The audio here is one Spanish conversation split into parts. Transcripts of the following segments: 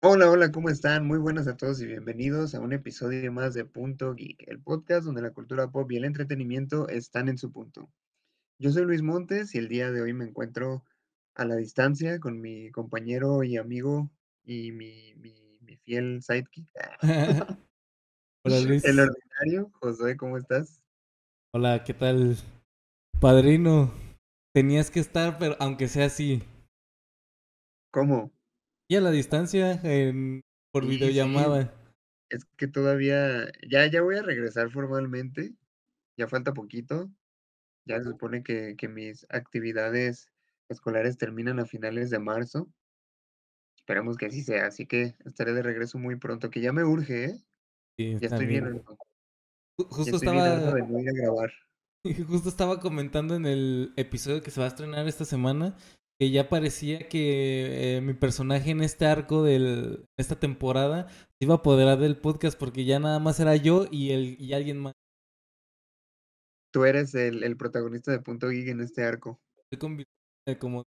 Hola, hola, ¿cómo están? Muy buenas a todos y bienvenidos a un episodio más de Punto Geek, el podcast donde la cultura pop y el entretenimiento están en su punto. Yo soy Luis Montes y el día de hoy me encuentro a la distancia con mi compañero y amigo y mi fiel sidekick, Hola el Luis, ordinario. Josué, ¿cómo estás? hola, ¿qué tal? Padrino, tenías que estar, pero aunque sea así, ¿Cómo? y a la distancia, por Sí, sí, videollamada. es que todavía, ya voy a regresar formalmente, ya falta poquito. Ya se supone que mis actividades escolares terminan a finales de marzo. Esperemos que así sea, así que estaré de regreso muy pronto, que ya me urge, ¿eh? Sí, Ya estoy bien también. harto, ya Justo estoy bien harto estaba, de no ir a grabar. justo estaba comentando en el episodio que se va a estrenar esta semana que ya parecía que mi personaje en este arco esta temporada se iba a apoderar del podcast porque ya nada más era yo y alguien más. Tú eres el protagonista de Punto Geek en este arco. Estoy convirtiéndome como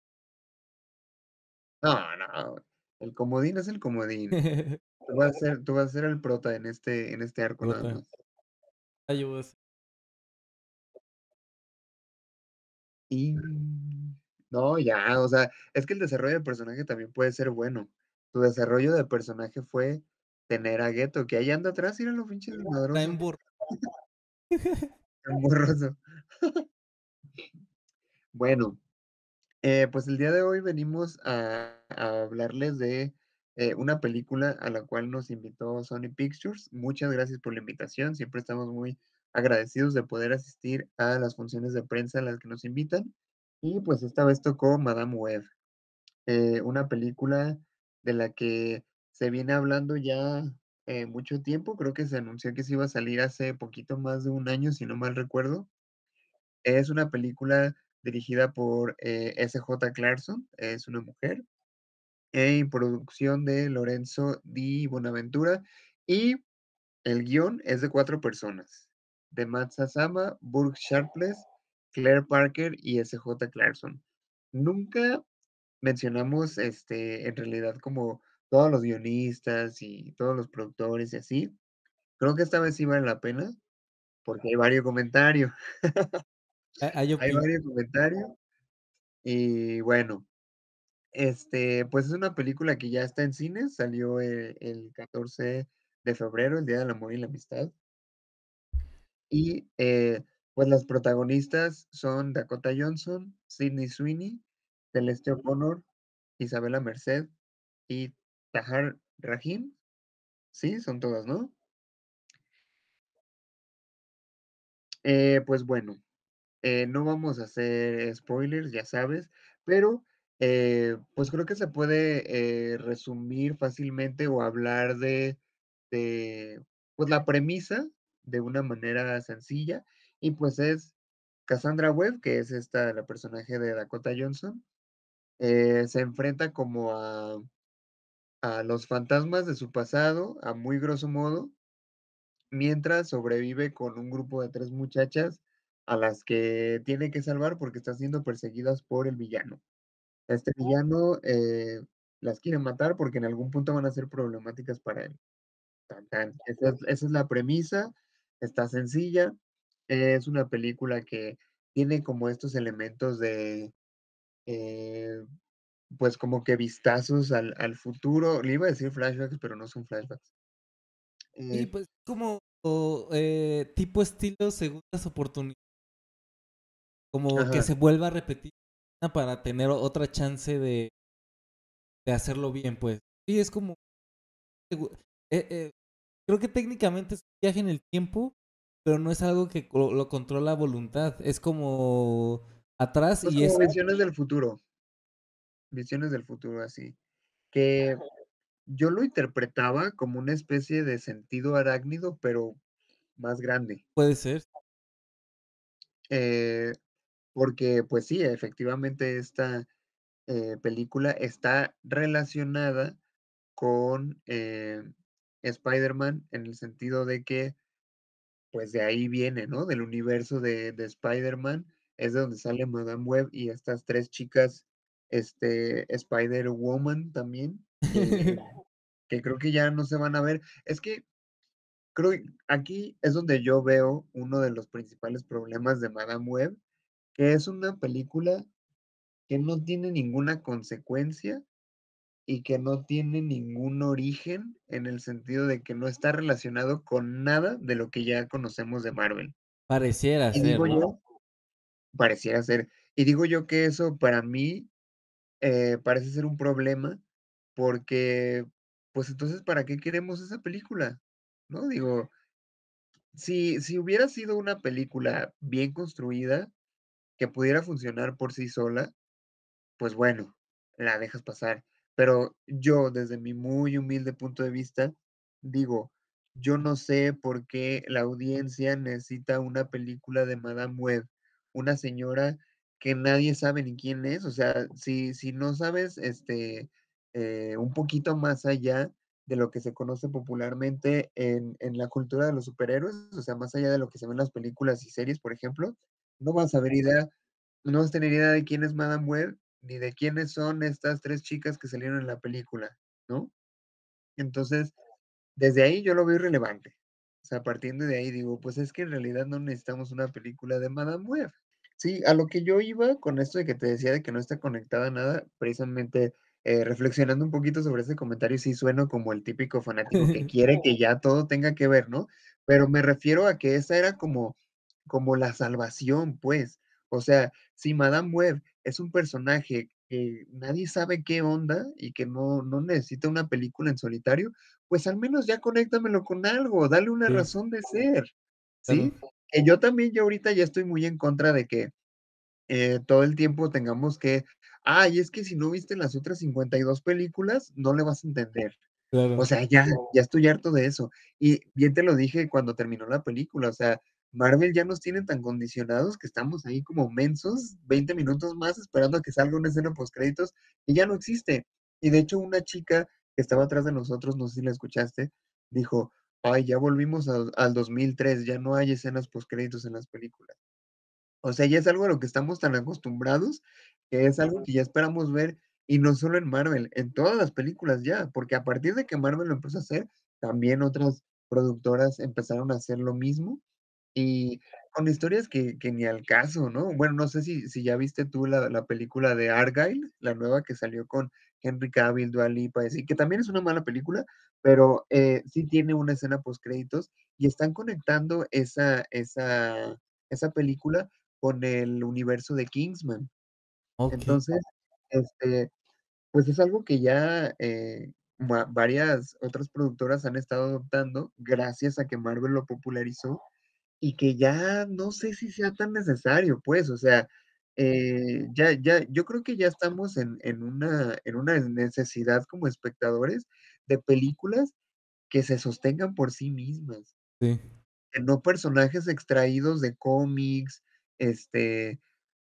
No, no, el comodín es el comodín. Tú vas a ser el prota en este arco nada prota. más. Ay, yo voy a ser- Y no, ya, o sea, es que el desarrollo de personaje también puede ser bueno. Tu desarrollo de personaje fue tener a Geto, que ahí anda atrás, lo pinche Está desmadroso, embor- tan borroso. Bueno, pues el día de hoy venimos a hablarles de una película a la cual nos invitó Sony Pictures. Muchas gracias por la invitación. Siempre estamos muy agradecidos de poder asistir a las funciones de prensa a las que nos invitan. Y pues esta vez tocó Madame Web. Una película de la que se viene hablando ya mucho tiempo. Creo que se anunció que se iba a salir hace poquito más de un año, si no mal recuerdo. Es una película dirigida por S.J. Clarkson, es una mujer, en producción de Lorenzo Di Bonaventura, y el guión es de 4 personas, de Matt Sazama, Burke Sharpless, Claire Parker y S.J. Clarkson. Nunca mencionamos, en realidad, como todos los guionistas y todos los productores y así. Creo que esta vez sí vale la pena, porque hay varios comentarios. hay Hay opinión. varios comentarios. Y bueno, pues es una película que ya está en cines, salió el 14 de febrero, el Día del Amor y la Amistad. Y pues las protagonistas son Dakota Johnson, Sydney Sweeney, Celeste O'Connor, Isabela Merced y Tahar Rahim. Sí, son todas, ¿no? Pues bueno, no vamos a hacer spoilers, ya sabes, pero pues creo que se puede resumir fácilmente o hablar de pues la premisa de una manera sencilla, y pues es Cassandra Webb, que es la personaje de Dakota Johnson, se enfrenta como a los fantasmas de su pasado, a muy grosso modo, mientras sobrevive con un grupo de 3 muchachas a las que tiene que salvar porque están siendo perseguidas por el villano. Este villano las quiere matar porque en algún punto van a ser problemáticas para él. Tan, tan. Esa es la premisa, está sencilla. Es una película que tiene como estos elementos de, eh, pues como que vistazos al futuro. Le iba a decir flashbacks, pero no son flashbacks. Sí, Eh, pues como tipo estilo segundas oportunidades, como que ajá. se vuelva a repetir para tener otra chance de hacerlo bien, pues. Sí, es como, segu- eh, creo que técnicamente es un viaje en el tiempo, pero no es algo que lo controla a voluntad, es como atrás Pues y como es, visiones del futuro así, que yo lo interpretaba como una especie de sentido arácnido, pero más grande. puede ser. Eh, Porque, pues sí, efectivamente esta película está relacionada con Spider-Man en el sentido de que, pues de ahí viene, ¿no? Del universo de Spider-Man, es de donde sale Madame Web y estas 3 chicas, Spider-Woman también. que creo que ya no se van a ver. Es que creo que aquí es donde yo veo uno de los principales problemas de Madame Web, que es una película que no tiene ninguna consecuencia y que no tiene ningún origen, en el sentido de que no está relacionado con nada de lo que ya conocemos de Marvel. Pareciera Y ser, digo ¿no? yo, pareciera ser, y digo yo que eso para mí, parece ser un problema, porque, pues, entonces, ¿para qué queremos esa película? ¿No? Digo, si hubiera sido una película bien construida, que pudiera funcionar por sí sola, pues bueno, la dejas pasar. Pero yo, desde mi muy humilde punto de vista, digo, yo no sé por qué la audiencia necesita una película de Madame Web, una señora que nadie sabe ni quién es. O sea, si no sabes, un poquito más allá de lo que se conoce popularmente en la cultura de los superhéroes, o sea, más allá de lo que se ve en las películas y series, por ejemplo, no vas a saber idea no vas a tener idea de quién es Madame Web, ni de quiénes son estas 3 chicas que salieron en la película, ¿no? Entonces, desde ahí yo lo veo irrelevante. O sea, partiendo de ahí digo, pues es que en realidad no necesitamos una película de Madame Web. Sí, a lo que yo iba con esto de que te decía de que no está conectada a nada, precisamente, reflexionando un poquito sobre ese comentario, sí sueno como el típico fanático que quiere que ya todo tenga que ver, ¿no? Pero me refiero a que esa era como la salvación, pues. O sea, si Madame Web es un personaje que nadie sabe qué onda y que no necesita una película en solitario, pues al menos ya conéctamelo con algo, dale una Sí, razón de ser, claro, ¿sí? Que yo también, yo ahorita ya estoy muy en contra de que, todo el tiempo tengamos que: "Ay, es que si no viste las otras 52 películas, no le vas a entender". O claro. sea, ya estoy harto de eso. Y bien te lo dije cuando terminó la película, o sea, Marvel ya nos tiene tan condicionados que estamos ahí como mensos 20 minutos más esperando a que salga una escena postcréditos y ya no existe. Y de hecho, una chica que estaba atrás de nosotros, no sé si la escuchaste, dijo: "Ay, ya volvimos al 2003, ya no hay escenas postcréditos en las películas". O sea, ya es algo a lo que estamos tan acostumbrados, que es algo que ya esperamos ver, y no solo en Marvel, en todas las películas ya, porque a partir de que Marvel lo empezó a hacer, también otras productoras empezaron a hacer lo mismo, y con historias que ni al caso, ¿no? Bueno, no sé si ya viste tú la película de Argylle, la nueva que salió con Henry Cavill, Dua Lipa y así, que también es una mala película, pero, sí tiene una escena postcréditos, y están conectando esa película con el universo de Kingsman. Okey, Entonces, este, pues es algo que ya, varias otras productoras han estado adoptando gracias a que Marvel lo popularizó y que ya no sé si sea tan necesario, pues, o sea, ya yo creo que ya estamos en una necesidad como espectadores de películas que se sostengan por sí mismas, sí. que no personajes extraídos de cómics, este,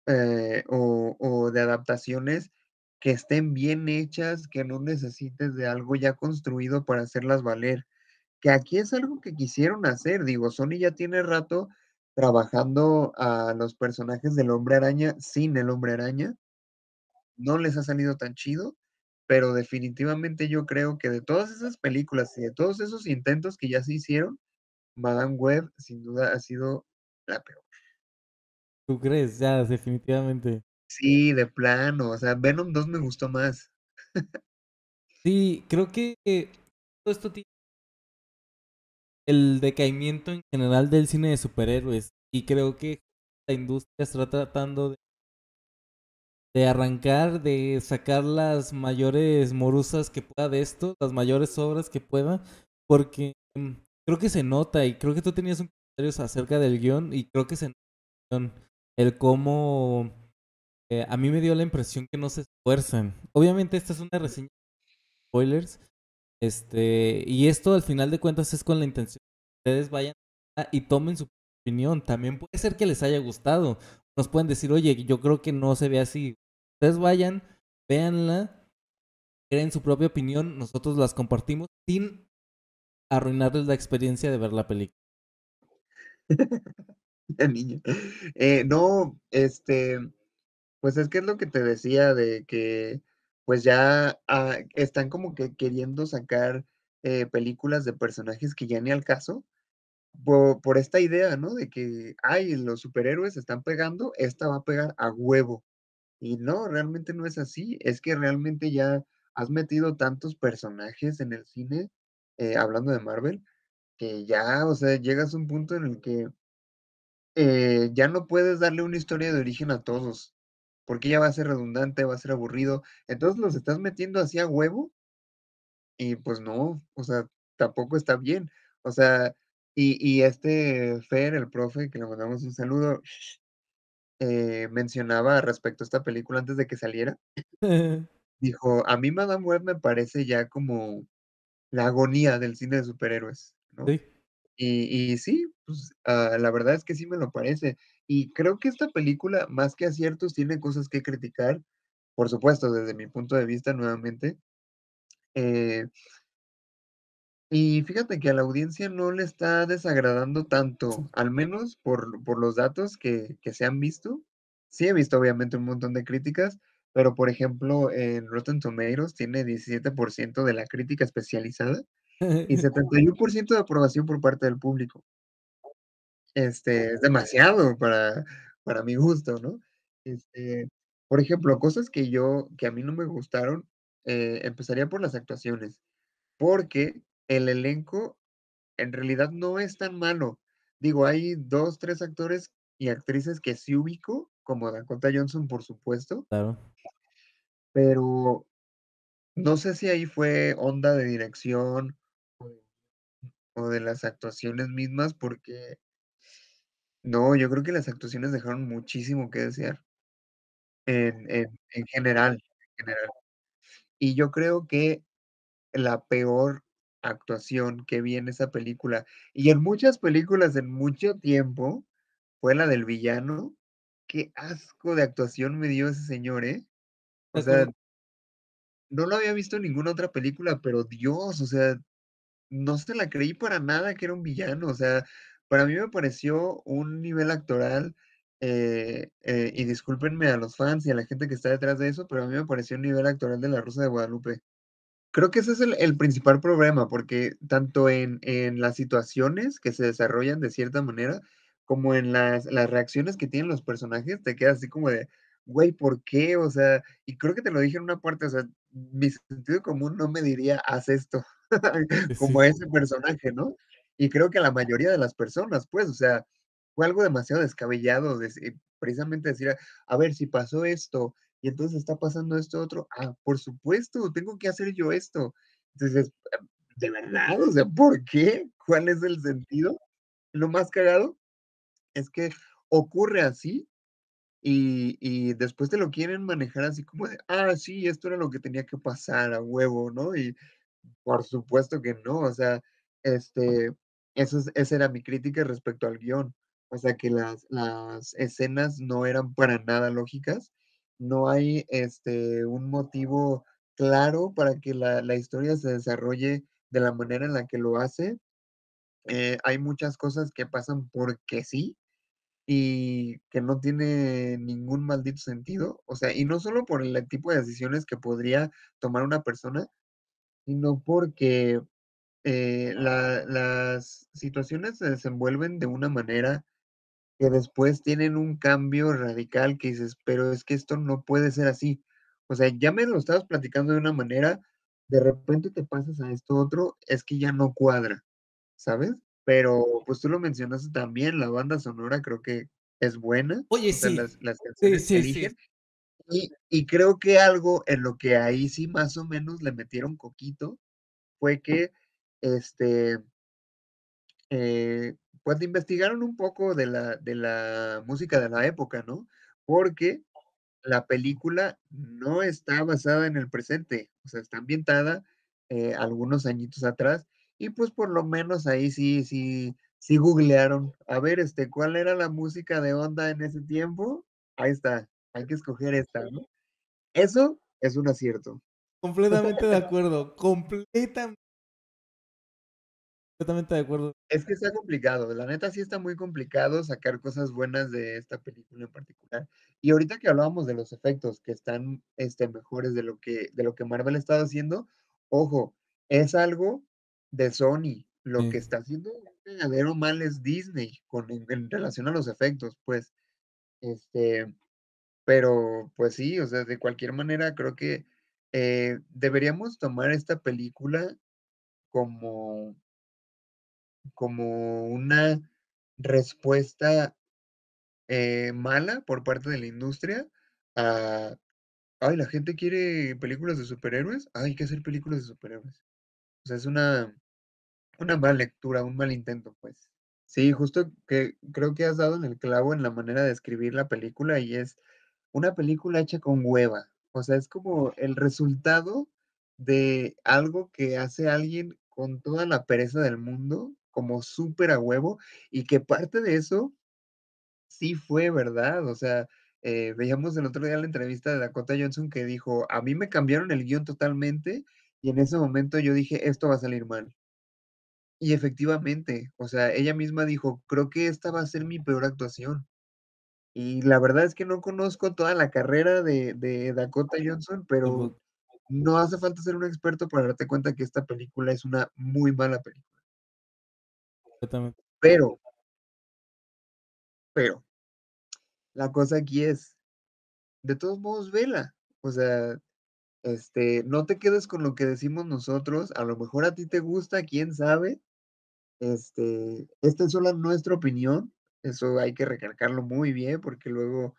o de adaptaciones que estén bien hechas, que no necesites de algo ya construido para hacerlas valer. Que aquí es algo que quisieron hacer, digo, Sony ya tiene rato trabajando a los personajes del Hombre Araña sin el Hombre Araña, no les ha salido tan chido, pero definitivamente yo creo que de todas esas películas y de todos esos intentos que ya se hicieron, Madame Web sin duda ha sido la peor. ¿Tú crees? Ya, definitivamente. Sí, de plano, o sea, Venom 2 me gustó más. Sí, creo que todo esto tiene el decaimiento en general del cine de superhéroes, y creo que la industria está tratando de arrancar, de sacar las mayores morusas que pueda de esto, las mayores obras que pueda, porque creo que se nota, y creo que tú tenías un comentario acerca del guión, y creo que se nota el guión, el cómo a mí me dio la impresión que no se esfuerzan. Obviamente esta es una reseña de spoilers, y esto al final de cuentas es con la intención de que ustedes vayan y tomen su opinión. También puede ser que les haya gustado. Nos pueden decir, oye, yo creo que no se ve así. Ustedes vayan, véanla, creen su propia opinión, nosotros las compartimos sin arruinarles la experiencia de ver la película. La niña. No, pues es que es lo que te decía de que, pues ya, están como que queriendo sacar, películas de personajes que ya ni al caso, por esta idea, ¿no? De que, ay, los superhéroes están pegando, esta va a pegar a huevo. Y no, realmente no es así. Es que realmente ya has metido tantos personajes en el cine, hablando de Marvel, que ya, o sea, llegas a un punto en el que, ya no puedes darle una historia de origen a todos, porque ya va a ser redundante, va a ser aburrido. Entonces los estás metiendo así a huevo y pues no, o sea, tampoco está bien. O sea, y este Fer, el profe, que le mandamos un saludo, mencionaba respecto a esta película antes de que saliera. Dijo: "A mí Madame Web me parece ya como la agonía del cine de superhéroes", ¿no? Sí. Y sí, pues, la verdad es que sí me lo parece. Y creo que esta película, más que aciertos, tiene cosas que criticar, por supuesto, desde mi punto de vista, nuevamente. Eh, y fíjate que a la audiencia no le está desagradando tanto, al menos por los datos que se han visto. Sí he visto, obviamente, un montón de críticas, pero, por ejemplo, en Rotten Tomatoes tiene 17% de la crítica especializada y 71% de aprobación por parte del público. Es demasiado para mi gusto, ¿no? Este, por ejemplo, cosas que a mí no me gustaron, empezaría por las actuaciones, porque el elenco en realidad no es tan malo. Digo, hay 2 3 actores y actrices que sí ubico, como Dakota Johnson, por supuesto, Claro. pero no sé si ahí fue onda de dirección o de las actuaciones mismas, porque no, yo creo que las actuaciones dejaron muchísimo que desear en general. Y yo creo que la peor actuación que vi en esa película, y en muchas películas en mucho tiempo, fue la del villano. Qué asco de actuación me dio ese señor, ¿eh? De O sea, acuerdo. no lo había visto en ninguna otra película, pero Dios, o sea, no se la creí para nada que era un villano, o sea, para mí me pareció un nivel actoral, y discúlpenme a los fans y a la gente que está detrás de eso, pero a mí me pareció un nivel actoral de La Rosa de Guadalupe. Creo que ese es el principal problema, porque tanto en las situaciones que se desarrollan de cierta manera, como en las reacciones que tienen los personajes, te quedas así como de: "Güey, ¿por qué?". O sea, y creo que te lo dije en una parte, o sea, mi sentido común no me diría: "Haz esto", Sí, sí, como a ese sí. personaje, ¿no? Y creo que a la mayoría de las personas, pues, o sea, fue algo demasiado descabellado precisamente decir: "A ver, si pasó esto, y entonces está pasando esto otro, por supuesto, tengo que hacer yo esto". Entonces, ¿de verdad? O sea, ¿por qué? ¿Cuál es el sentido? Lo más cagado es que ocurre así y después te lo quieren manejar así como de: sí, esto era lo que tenía que pasar a huevo", ¿no? Y por supuesto que no, o sea, este, esa era mi crítica respecto al guión. O sea, que las escenas no eran para nada lógicas. No hay, un motivo claro para que la historia se desarrolle de la manera en la que lo hace. Hay muchas cosas que pasan porque sí, y que no tiene ningún maldito sentido. O sea, y no solo por el tipo de decisiones que podría tomar una persona, sino porque las situaciones se desenvuelven de una manera que después tienen un cambio radical que dices, pero es que esto no puede ser así. O sea, ya me lo estabas platicando de una manera, de repente te pasas a esto otro, es que ya no cuadra, ¿sabes? Pero pues tú lo mencionaste también, la banda sonora creo que es buena, Oye, o sea, sí. las Sí, canciones que sí, sí. eligen. Y creo que algo en lo que ahí sí más o menos le metieron coquito fue que este pues, investigaron un poco de la música de la época, ¿no? Porque la película no está basada en el presente, o sea, está ambientada, algunos añitos atrás, y, pues, por lo menos ahí sí googlearon, a ver, ¿cuál era la música de onda en ese tiempo? Ahí está, hay que escoger esta, ¿no? Eso es un acierto. Completamente de acuerdo. Completamente. completamente de acuerdo. Es que está complicado, la neta sí está muy complicado sacar cosas buenas de esta película en particular. Y ahorita que hablábamos de los efectos que están, mejores de lo que Marvel ha estado haciendo, ojo, es algo de Sony. Lo que está haciendo un cagadero mal es Disney en relación a los efectos, pues, este, pero, pues sí, o sea, de cualquier manera creo que, deberíamos tomar esta película como una respuesta, mala por parte de la industria a: "Ay, la gente quiere películas de superhéroes, hay que hacer películas de superhéroes". O sea, es una mala lectura, un mal intento, pues. Sí, justo que creo que has dado en el clavo en la manera de escribir la película, y es una película hecha con hueva. O sea, es como el resultado de algo que hace alguien con toda la pereza del mundo, como súper a huevo, y que parte de eso sí fue verdad. O sea, veíamos el otro día la entrevista de Dakota Johnson que dijo: "A mí me cambiaron el guión totalmente, y en ese momento yo dije: 'Esto va a salir mal'". Y efectivamente, o sea, ella misma dijo: "Creo que esta va a ser mi peor actuación". Y la verdad es que no conozco toda la carrera de Dakota Johnson, pero Tampoco, no hace falta ser un experto para darte cuenta que esta película es una muy mala película. completamente. Pero, pero, la cosa aquí es, de todos modos, vela. O sea, no te quedes con lo que decimos nosotros, a lo mejor a ti te gusta, quién sabe. Esta es solo nuestra opinión, eso hay que recalcarlo muy bien, porque luego,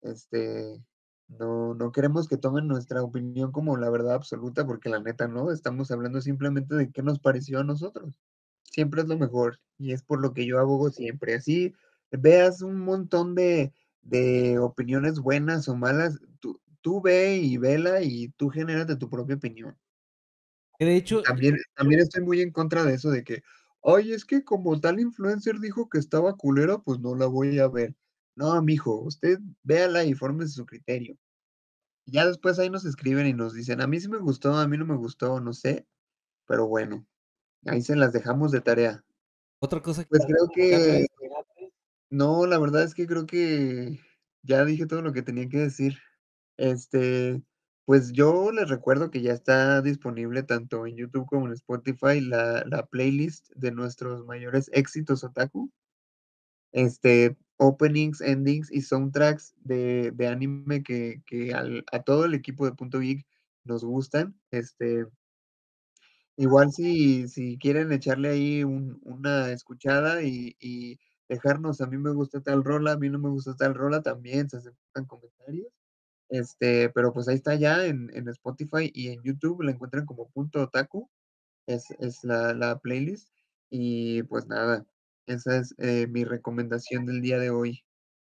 no queremos que tomen nuestra opinión como la verdad absoluta, porque la neta no, estamos hablando simplemente de qué nos pareció a nosotros. Siempre es lo mejor, y es por lo que yo abogo siempre. Así veas un montón de opiniones buenas o malas, tú ve y vela, y tú genérate tu propia opinión. Que de Y hecho, también estoy muy en contra de eso de que: "Ay, es que como tal influencer dijo que estaba culera, pues no la voy a ver". No, mijo, usted véala y fórmese su criterio. Ya después ahí nos escriben y nos dicen: "A mí sí me gustó, a mí no me gustó, no sé", pero bueno, ahí se las dejamos de tarea. otra cosa Pues creo que que no, la verdad es que creo que ya dije todo lo que tenía que decir. Este, pues yo les recuerdo que ya está disponible tanto en YouTube como en Spotify la playlist de nuestros mayores éxitos otaku, openings, endings y soundtracks de anime que a todo el equipo de Punto Geek nos gustan. Igual si quieren echarle ahí una escuchada y dejarnos, a mí me gusta tal rola, a mí no me gusta tal rola, también se aceptan comentarios. Pero pues ahí está ya en Spotify y en YouTube, la encuentran como Punto Otaku, es la playlist. Y pues nada, esa es, mi recomendación del día de hoy.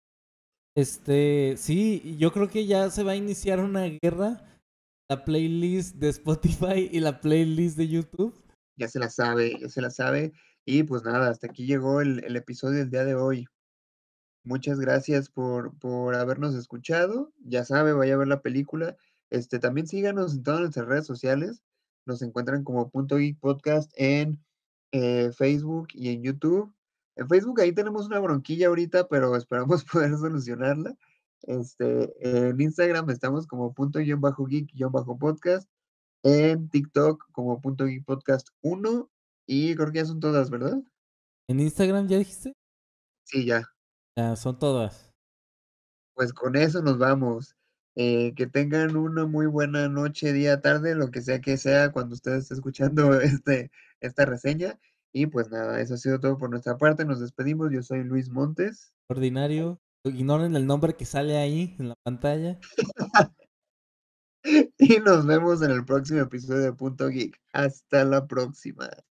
sí, yo creo que ya se va a iniciar una guerra, la playlist de Spotify y la playlist de YouTube. Ya se la sabe, ya se la sabe. Y pues nada, hasta aquí llegó el episodio del día de hoy. Muchas gracias por habernos escuchado. Ya sabe, vaya a ver la película. También síganos en todas nuestras redes sociales. Nos encuentran como Punto Geek Podcast en Facebook y en YouTube. En Facebook ahí tenemos una bronquilla ahorita, pero esperamos poder solucionarla. En Instagram estamos como punto-geek-podcast. En TikTok como Punto Geek Podcast 1. Y creo que ya son todas, ¿verdad? ¿En Instagram ya dijiste? Sí, ya. Ya, son todas. Pues con eso nos vamos. Que tengan una muy buena noche, día, tarde, lo que sea cuando usted esté escuchando esta reseña. Y pues nada, eso ha sido todo por nuestra parte. Nos despedimos. Yo soy Luis Montes Ordinario. Ignoren el nombre que sale ahí en la pantalla. y nos vemos en el próximo episodio de Punto Geek. Hasta la próxima.